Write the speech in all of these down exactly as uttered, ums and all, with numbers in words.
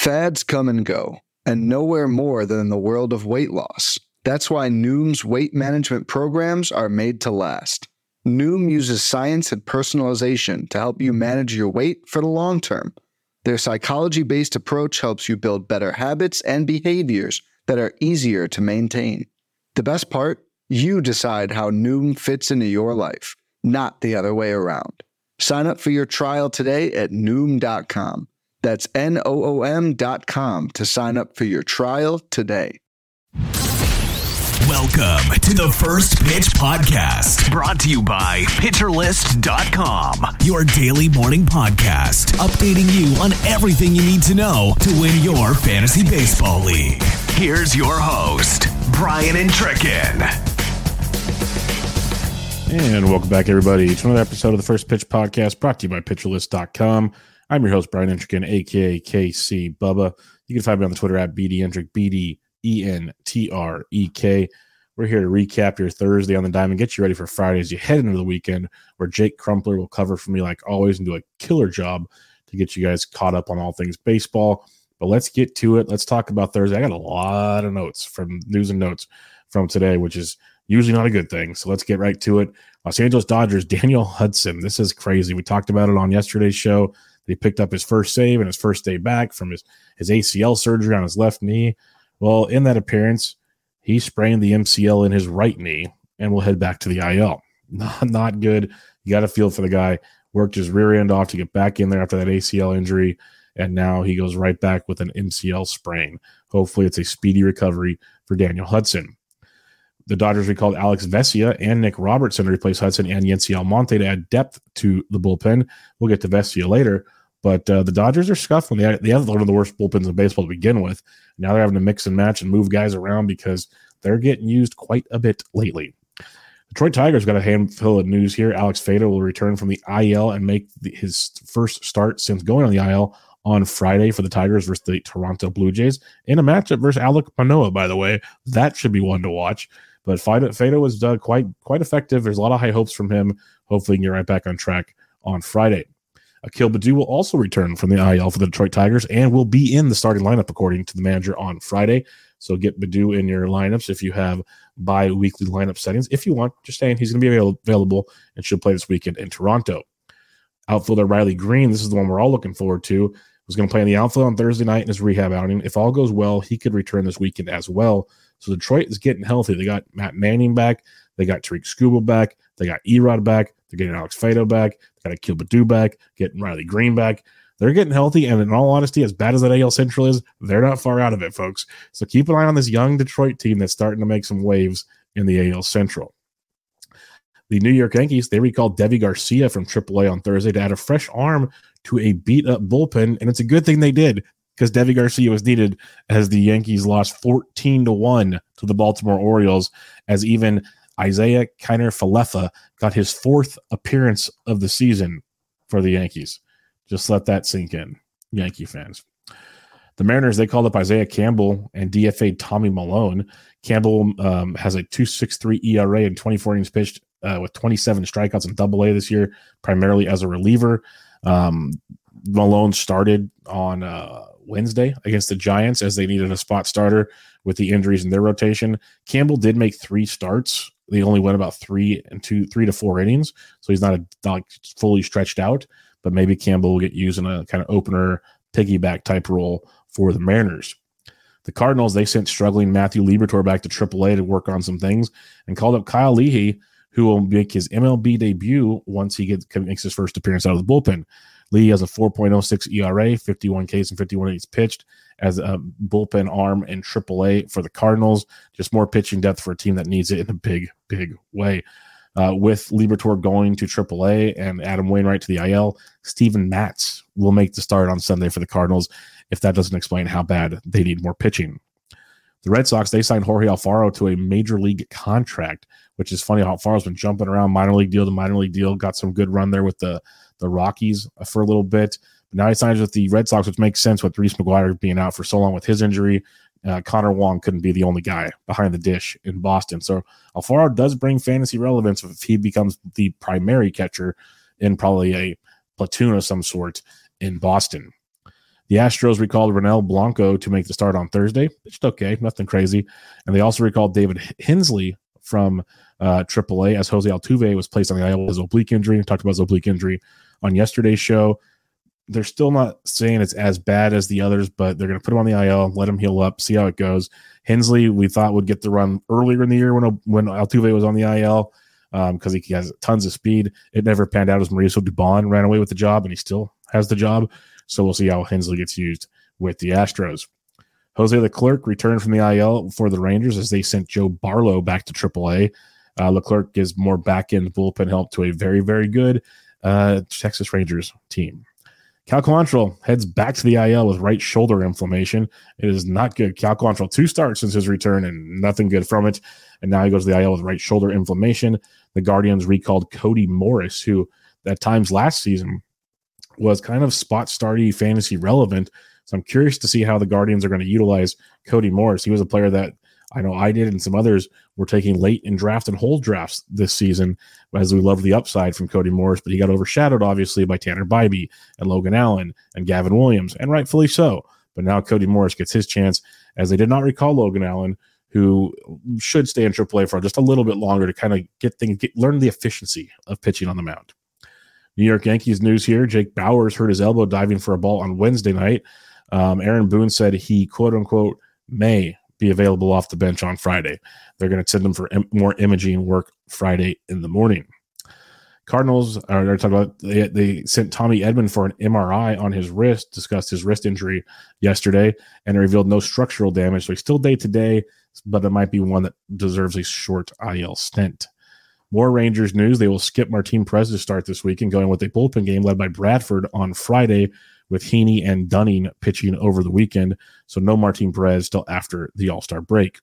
Fads come and go, and nowhere more than in the world of weight loss. That's why Noom's weight management programs are made to last. Noom uses science and personalization to help you manage your weight for the long term. Their psychology-based approach helps you build better habits and behaviors that are easier to maintain. The best part? You decide how Noom fits into your life, not the other way around. Sign up for your trial today at Noom dot com. That's N O O M dot com to sign up for your trial today. Welcome to the First Pitch Podcast, brought to you by Pitcher List dot com, your daily morning podcast, updating you on everything you need to know to win your fantasy baseball league. Here's your host, Brian Intrikin. And welcome back, everybody, to another episode of the First Pitch Podcast, brought to you by Pitcher List dot com. I'm your host, Brian Intrikin, a k a. K C Bubba. You can find me on the Twitter at B D Intric, B D E N T R E K. We're here to recap your Thursday on the diamond, get you ready for Friday as you head into the weekend, where Jake Crumpler will cover for me like always and do a killer job to get you guys caught up on all things baseball. But let's get to it. Let's talk about Thursday. I got a lot of notes from news and notes from today, which is usually not a good thing. So let's get right to it. Los Angeles Dodgers, Daniel Hudson. This is crazy. We talked about it on yesterday's show. He picked up his first save and his first day back from his, his A C L surgery on his left knee. Well, in that appearance, he sprained the M C L in his right knee and will head back to the I L. Not, not good. You got to feel for the guy. Worked his rear end off to get back in there after that A C L injury, and now he goes right back with an M C L sprain. Hopefully it's a speedy recovery for Daniel Hudson. The Dodgers recalled Alex Vesia and Nick Robertson to replace Hudson and Yency Almonte to add depth to the bullpen. We'll get to Vesia later. But uh, the Dodgers are scuffling. They, they have one of the worst bullpens in baseball to begin with. Now they're having to mix and match and move guys around because they're getting used quite a bit lately. Detroit Tigers got a handful of news here. Alex Faedo will return from the I L and make the, his first start since going on the I L on Friday for the Tigers versus the Toronto Blue Jays in a matchup versus Alek Manoah, by the way. That should be one to watch. But Faedo was uh, quite, quite effective. There's a lot of high hopes from him. Hopefully he can get right back on track on Friday. Akil Baddoo will also return from the I L for the Detroit Tigers and will be in the starting lineup, according to the manager, on Friday. So get Baddoo in your lineups if you have bi-weekly lineup settings. If you want, just saying he's going to be avail- available and should play this weekend in Toronto. Outfielder Riley Green, this is the one we're all looking forward to, was going to play in the outfield on Thursday night in his rehab outing. If all goes well, he could return this weekend as well. So Detroit is getting healthy. They got Matt Manning back. They got Tariq Skubal back. They got Erod back. They're getting Alex Faedo back. They got Akil Baddoo back. Getting Riley Green back. They're getting healthy, and in all honesty, as bad as that A L Central is, they're not far out of it, folks. So keep an eye on this young Detroit team that's starting to make some waves in the A L Central. The New York Yankees, they recalled Deivi Garcia from triple A on Thursday to add a fresh arm to a beat-up bullpen, and it's a good thing they did because Deivi Garcia was needed as the Yankees lost fourteen to one to the Baltimore Orioles, as even Isaiah Kiner-Falefa got his fourth appearance of the season for the Yankees. Just let that sink in, Yankee fans. The Mariners, they called up Isaiah Campbell and D F A'd Tommy Malone. Campbell um, has a two point six three E R A and twenty-four innings pitched uh, with twenty-seven strikeouts in double A this year, primarily as a reliever. Um, Malone started on uh, Wednesday against the Giants as they needed a spot starter with the injuries in their rotation. Campbell did make three starts. They only went about three and two, three to four innings, so he's not, a, not fully stretched out. But maybe Campbell will get used in a kind of opener, piggyback type role for the Mariners. The Cardinals, they sent struggling Matthew Liberatore back to triple A to work on some things and called up Kyle Leahy, who will make his M L B debut once he gets makes his first appearance out of the bullpen. Leahy has a four point oh six E R A, fifty-one Ks and fifty-one innings pitched as a bullpen arm in triple A for the Cardinals. Just more pitching depth for a team that needs it in a big, big way. Uh, with Liberatore going to triple A and Adam Wainwright to the I L, Steven Matz will make the start on Sunday for the Cardinals, if that doesn't explain how bad they need more pitching. The Red Sox, they signed Jorge Alfaro to a major league contract, which is funny. Alfaro's been jumping around minor league deal to minor league deal, got some good run there with the, the Rockies for a little bit. But now he signs with the Red Sox, which makes sense with Reese McGuire being out for so long with his injury. Uh, Connor Wong couldn't be the only guy behind the dish in Boston. So Alfaro does bring fantasy relevance if he becomes the primary catcher in probably a platoon of some sort in Boston. The Astros recalled Ronel Blanco to make the start on Thursday. It's okay, nothing crazy. And they also recalled David Hensley from uh, triple A as Jose Altuve was placed on the I L with his oblique injury. We talked about his oblique injury on yesterday's show. They're still not saying it's as bad as the others, but they're going to put him on the I L, let him heal up, see how it goes. Hensley, we thought would get the run earlier in the year when when Altuve was on the I L because um, he has tons of speed. It never panned out as Mauricio Dubon ran away with the job, and he still has the job. So we'll see how Hensley gets used with the Astros. Jose Leclerc returned from the I L for the Rangers as they sent Joe Barlow back to triple A. Uh, Leclerc gives more back-end bullpen help to a very, very good uh, Texas Rangers team. Cal Quantrill heads back to the I L with right shoulder inflammation. It is not good. Cal Quantrill, two starts since his return and nothing good from it. And now he goes to the I L with right shoulder inflammation. The Guardians recalled Cody Morris, who at times last season was kind of spot starty fantasy relevant. So I'm curious to see how the Guardians are going to utilize Cody Morris. He was a player that I know I did and some others were taking late in draft and hold drafts this season, as we love the upside from Cody Morris, but he got overshadowed, obviously, by Tanner Bybee and Logan Allen and Gavin Williams, and rightfully so. But now Cody Morris gets his chance, as they did not recall Logan Allen, who should stay in triple A for just a little bit longer to kind of get things, get, learn the efficiency of pitching on the mound. New York Yankees news here. Jake Bauers hurt his elbow diving for a ball on Wednesday night. Um, Aaron Boone said he, quote unquote, may be available off the bench on Friday. They're going to send him for im- more imaging work Friday in the morning. Cardinals are they're talking about they, they sent Tommy Edman for an M R I on his wrist, discussed his wrist injury yesterday, and it revealed no structural damage. So he's still day to day, but it might be one that deserves a short I L stint. More Rangers news. They will skip Martin Perez to start this weekend, going with a bullpen game led by Bradford on Friday, with Heaney and Dunning pitching over the weekend. So no Martin Perez till after the All-Star break.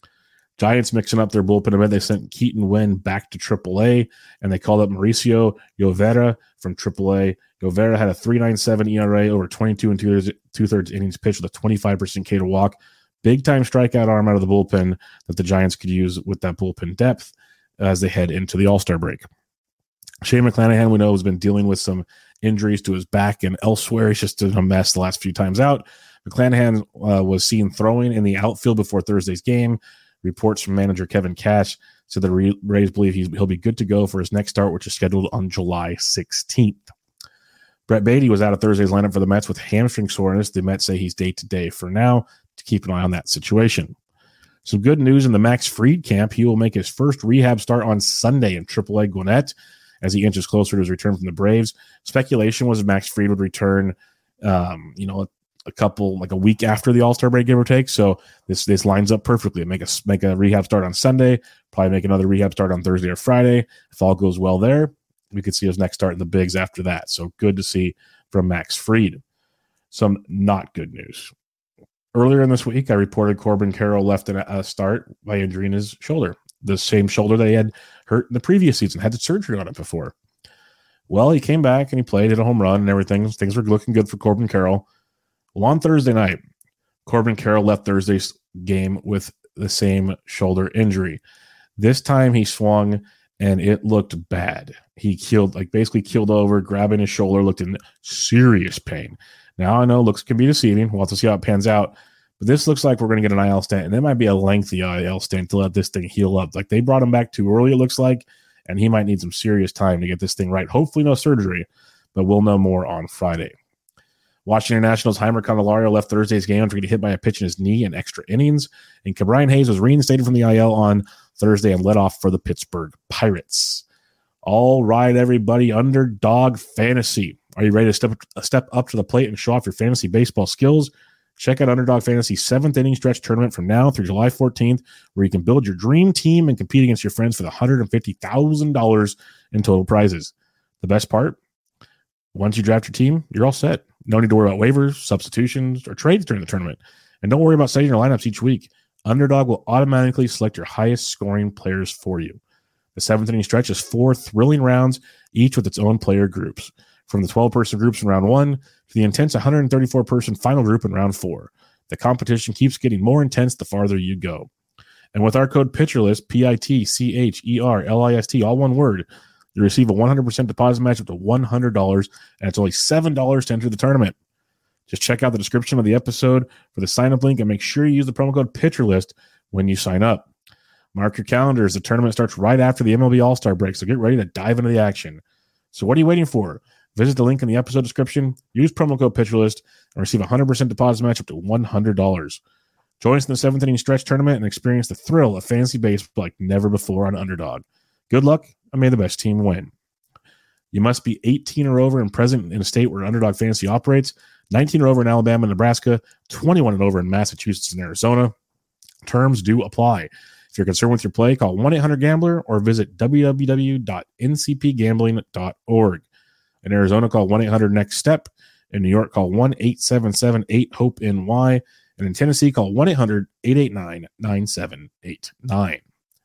Giants mixing up their bullpen a bit. They sent Keaton Wynn back to triple A, and they called up Mauricio Llovera from triple A. Llovera had a three point nine seven E R A over twenty-two and two-thirds innings pitched with a twenty-five percent K to walk. Big-time strikeout arm out of the bullpen that the Giants could use with that bullpen depth as they head into the All-Star break. Shane McClanahan, we know, has been dealing with some injuries to his back and elsewhere. He's just been a mess the last few times out. McClanahan uh, was seen throwing in the outfield before Thursday's game. Reports from manager Kevin Cash said the Rays believe he's, he'll be good to go for his next start, which is scheduled on July sixteenth. Brett Beatty was out of Thursday's lineup for the Mets with hamstring soreness. The Mets say he's day-to-day for now to keep an eye on that situation. Some good news in the Max Fried camp. He will make his first rehab start on Sunday in triple A Gwinnett as he inches closer to his return from the Braves. Speculation was Max Fried would return, um, you know, a, a couple, like a week after the All-Star break, give or take. So this this lines up perfectly. Make a, make a rehab start on Sunday, probably make another rehab start on Thursday or Friday. If all goes well there, we could see his next start in the bigs after that. So good to see from Max Fried. Some not good news. Earlier in this week, I reported Corbin Carroll left in a, a start by injuring his shoulder, the same shoulder that he had hurt in the previous season, had surgery on it before. Well, he came back and he played, hit a home run and everything. Things were looking good for Corbin Carroll. Well, on Thursday night, Corbin Carroll left Thursday's game with the same shoulder injury. This time he swung and it looked bad. He keeled, like basically keeled over, grabbing his shoulder, looked in serious pain. Now I know looks can be deceiving. We'll have to see how it pans out. But this looks like we're going to get an I L stint, and it might be a lengthy I L stint to let this thing heal up. Like they brought him back too early, it looks like, and he might need some serious time to get this thing right. Hopefully no surgery, but we'll know more on Friday. Washington Nationals' Heimer Candelario left Thursday's game after getting hit by a pitch in his knee in extra innings, and Ke'Bryan Hayes was reinstated from the I L on Thursday and led off for the Pittsburgh Pirates. All right, everybody, Underdog Fantasy. Are you ready to step, step up to the plate and show off your fantasy baseball skills? Check out Underdog Fantasy's seventh inning stretch tournament from now through July fourteenth, where you can build your dream team and compete against your friends for the one hundred fifty thousand dollars in total prizes. The best part? Once you draft your team, you're all set. No need to worry about waivers, substitutions, or trades during the tournament. And don't worry about setting your lineups each week. Underdog will automatically select your highest scoring players for you. The seventh inning stretch is four thrilling rounds, each with its own player groups. From the twelve-person groups in round one to the intense one hundred thirty-four person final group in round four. The competition keeps getting more intense the farther you go. And with our code PITCHERLIST, P I T C H E R L I S T, all one word, you receive a one hundred percent deposit match up to one hundred dollars, and it's only seven dollars to enter the tournament. Just check out the description of the episode for the sign-up link and make sure you use the promo code PitcherList when you sign up. Mark your calendars. The tournament starts right after the M L B All-Star break, so get ready to dive into the action. So what are you waiting for? Visit the link in the episode description, use promo code PitcherList, and receive a one hundred percent deposit match up to one hundred dollars. Join us in the seventh inning stretch tournament and experience the thrill of fantasy baseball like never before on Underdog. Good luck, and may the best team win. You must be eighteen or over and present in a state where Underdog Fantasy operates, nineteen or over in Alabama and Nebraska, twenty-one and over in Massachusetts and Arizona. Terms do apply. If you're concerned with your play, call one eight hundred gambler or visit w w w dot n c p gambling dot org. In Arizona, call one eight hundred next step. In New York, call one eight seven seven eight hope N Y. And in Tennessee, call one eight hundred eight eight nine nine seven eight nine.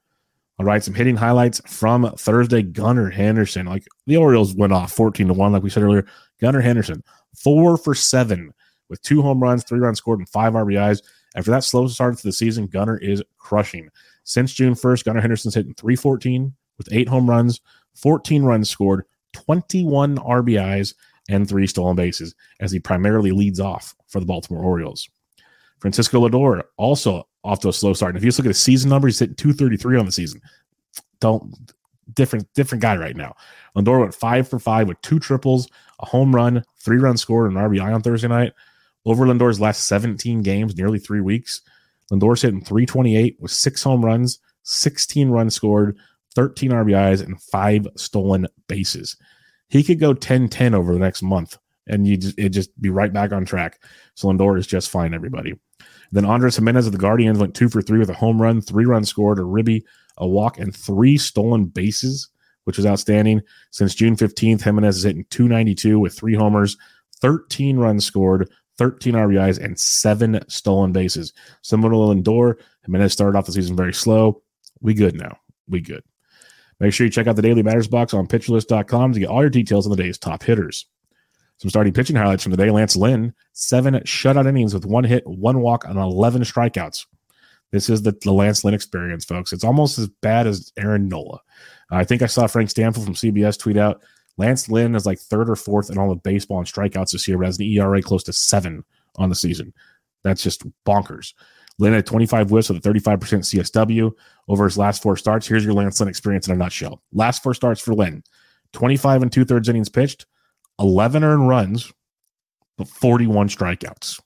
All right, some hitting highlights from Thursday. Gunnar Henderson. Like the Orioles went off fourteen to one, like we said earlier. Gunnar Henderson, four for seven with two home runs, three runs scored, and five R B Is. After that slow start to the season, Gunnar is crushing. Since June first, Gunnar Henderson's hitting three fourteen with eight home runs, fourteen runs scored, twenty-one R B Is, and three stolen bases, as he primarily leads off for the Baltimore Orioles. Francisco Lindor also off to a slow start. And if you just look at his season numbers, he's hitting two thirty-three on the season. Don't different different guy right now. Lindor went five for five with two triples, a home run, three runs scored, and an R B I on Thursday night. Over Lindor's last seventeen games, nearly three weeks, Lindor's hitting three twenty-eight with six home runs, sixteen runs scored, thirteen R B Is, and five stolen bases. He could go ten ten over the next month, and you just it just be right back on track. So Lindor is just fine, everybody. Then Andres Jimenez of the Guardians went two for three with a home run, three runs scored, a ribby, a walk, and three stolen bases, which was outstanding. Since June fifteenth, Jimenez is hitting two ninety-two with three homers, thirteen runs scored, thirteen R B Is, and seven stolen bases. Similar to Lindor, Jimenez started off the season very slow. We good now. We good. Make sure you check out the Daily Matters box on pitcher list dot com to get all your details on the day's top hitters. Some starting pitching highlights from the day. Lance Lynn, seven shutout innings with one hit, one walk, and eleven strikeouts. This is the, the Lance Lynn experience, folks. It's almost as bad as Aaron Nola. I think I saw Frank Stanfield from C B S tweet out, Lance Lynn is like third or fourth in all of baseball and strikeouts this year, but has an E R A close to seven on the season. That's just bonkers. Lynn had twenty-five whiffs with a thirty-five percent C S W over his last four starts. Here's your Lance Lynn experience in a nutshell. Last four starts for Lynn, twenty-five and two-thirds innings pitched, eleven earned runs, but forty-one strikeouts.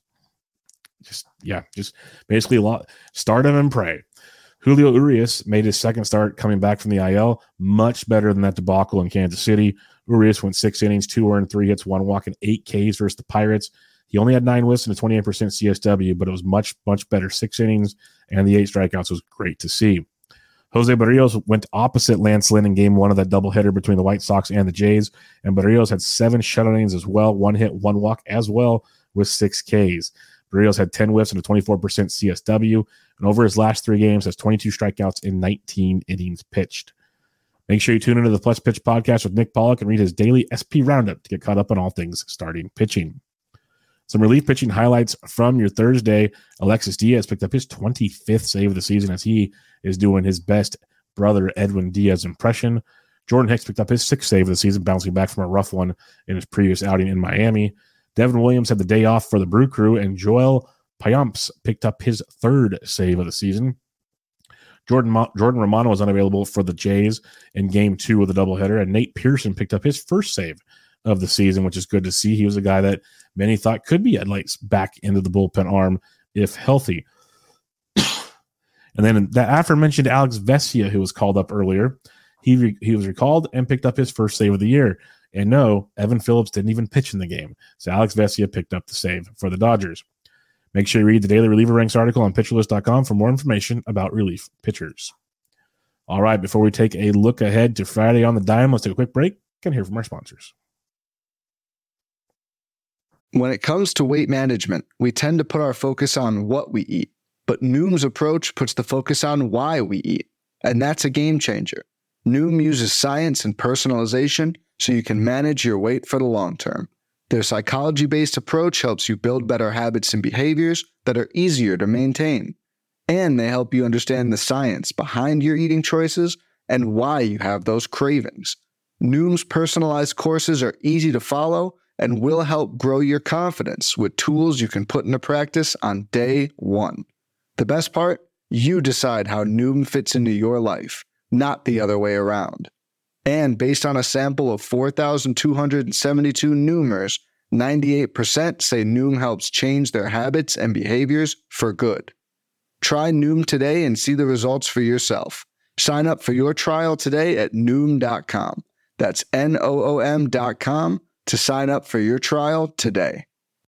Just, yeah, just basically a lot. Start him and pray. Julio Urias made his second start coming back from the I L. Much better than that debacle in Kansas City. Urias went six innings, two earned, three hits, one walk, and eight Ks versus the Pirates. He only had nine whiffs and a twenty-eight percent C S W, but it was much, much better. Six innings and the eight strikeouts was great to see. Jose Barrios went opposite Lance Lynn in game one of that doubleheader between the White Sox and the Jays, and Barrios had seven shutout innings as well, one hit, one walk as well with six Ks. Barrios had ten whiffs and a twenty-four percent C S W, and over his last three games has twenty-two strikeouts in nineteen innings pitched. Make sure you tune into the Plus Pitch podcast with Nick Pollock and read his daily S P Roundup to get caught up on all things starting pitching. Some relief pitching highlights from your Thursday. Alexis Diaz picked up his twenty-fifth save of the season as he is doing his best brother Edwin Diaz impression. Jordan Hicks picked up his sixth save of the season, bouncing back from a rough one in his previous outing in Miami. Devin Williams had the day off for the Brew Crew, and Joel Payamps picked up his third save of the season. Jordan Mo- Jordan Romano was unavailable for the Jays in game two of the doubleheader, and Nate Pearson picked up his first save of the season, which is good to see. He was a guy that many thought could be at least back into the bullpen arm if healthy. And then that aforementioned Alex Vesia, who was called up earlier, he re- he was recalled and picked up his first save of the year. And no, Evan Phillips didn't even pitch in the game. So Alex Vesia picked up the save for the Dodgers. Make sure you read the Daily Reliever Ranks article on pitcher list dot com for more information about relief pitchers. All right, before we take a look ahead to Friday on the Dime, let's take a quick break and hear from our sponsors. When it comes to weight management, we tend to put our focus on what we eat, but Noom's approach puts the focus on why we eat, and that's a game changer. Noom uses science and personalization so you can manage your weight for the long term. Their psychology-based approach helps you build better habits and behaviors that are easier to maintain. And they help you understand the science behind your eating choices and why you have those cravings. Noom's personalized courses are easy to follow and we'll help grow your confidence with tools you can put into practice on day one. The best part? You decide how Noom fits into your life, not the other way around. And based on a sample of four thousand two hundred seventy-two Noomers, ninety-eight percent say Noom helps change their habits and behaviors for good. Try Noom today and see the results for yourself. Sign up for your trial today at Noom dot com. That's N O O M dot com to sign up for your trial today.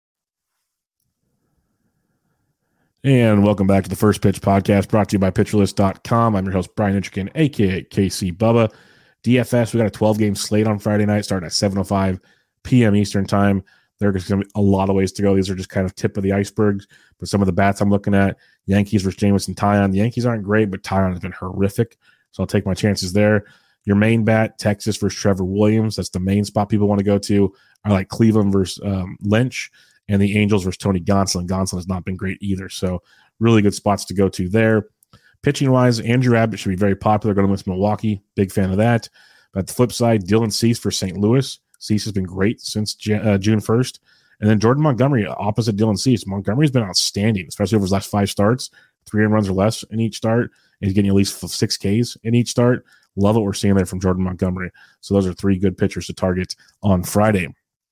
And welcome back to the First Pitch Podcast, brought to you by Pitcher List dot com. I'm your host, Brian Intrican, a k a. K C Bubba. D F S, we got a twelve-game slate on Friday night starting at seven oh five p.m. Eastern Time. There's going to be a lot of ways to go. These are just kind of tip of the icebergs. But some of the bats I'm looking at, Yankees versus Jameson Taillon. The Yankees aren't great, but Taillon has been horrific. So I'll take my chances there. Your main bat, Texas versus Trevor Williams. That's the main spot people want to go to. I like Cleveland versus um, Lynch, and the Angels versus Tony Gonsolin. Gonsolin has not been great either. So really good spots to go to there. Pitching-wise, Andrew Abbott should be very popular going with Milwaukee. Big fan of that. But at the flip side, Dylan Cease for Saint Louis. Cease has been great since uh, June first. And then Jordan Montgomery, opposite Dylan Cease. Montgomery's been outstanding, especially over his last five starts. Three earned runs or less in each start. And he's getting at least six Ks in each start. Love what we're seeing there from Jordan Montgomery. So those are three good pitchers to target on Friday.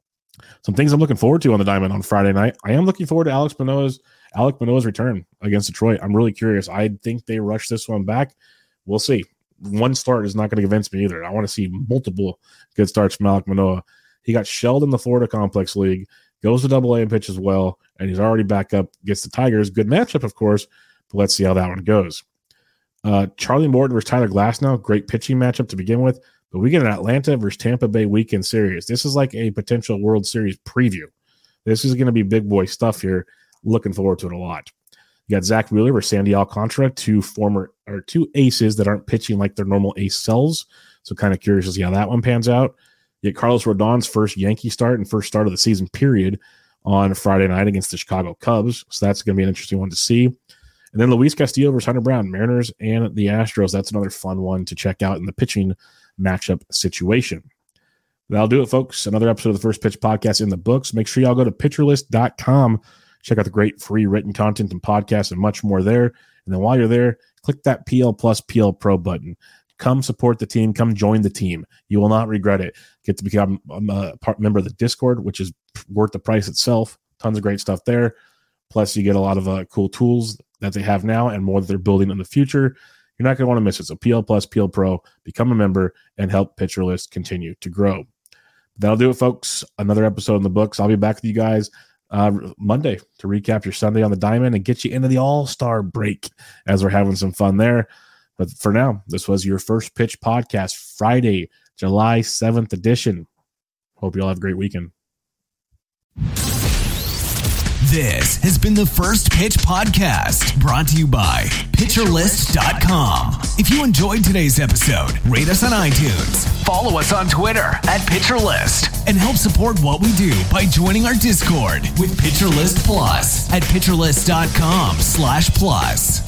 Some things I'm looking forward to on the diamond on Friday night. I am looking forward to Alex Manoah's Alek Manoah's return against Detroit. I'm really curious. I think they rushed this one back. We'll see. One start is not going to convince me either. I want to see multiple good starts from Alek Manoah. He got shelled in the Florida Complex League, goes to Double A and pitches well, and he's already back up against the Tigers. Good matchup, of course, but let's see how that one goes. Uh, Charlie Morton versus Tyler Glasnow, great pitching matchup to begin with, but we get an Atlanta versus Tampa Bay weekend series. This is like a potential World Series preview. This is going to be big boy stuff here. Looking forward to it a lot. You got Zach Wheeler versus Sandy Alcantara, two former or two aces that aren't pitching like their normal ace selves. So kind of curious to see how that one pans out. You get Carlos Rodon's first Yankee start and first start of the season period on Friday night against the Chicago Cubs. So that's going to be an interesting one to see. And then Luis Castillo versus Hunter Brown, Mariners and the Astros. That's another fun one to check out in the pitching matchup situation. That'll do it, folks. Another episode of the First Pitch Podcast in the books. Make sure y'all go to Pitcher List dot com. Check out the great free written content and podcasts and much more there. And then while you're there, click that P L Plus P L Pro button. Come support the team. Come join the team. You will not regret it. Get to become a part member of the Discord, which is worth the price itself. Tons of great stuff there. Plus, you get a lot of uh, cool tools that they have now and more that they're building in the future. You're not going to want to miss it. So P L Plus, P L Pro, become a member and help Pitcher List continue to grow. That'll do it, folks. Another episode in the books. I'll be back with you guys Uh, Monday to recap your Sunday on the diamond and get you into the All-Star break as we're having some fun there. But for now, this was your First Pitch Podcast, Friday, July seventh edition. Hope you all have a great weekend. This has been the First Pitch Podcast, brought to you by Pitcher List dot com. If you enjoyed today's episode, rate us on iTunes, follow us on Twitter at PitcherList, and help support what we do by joining our Discord with PitcherList Plus at PitcherList dot com slash plus.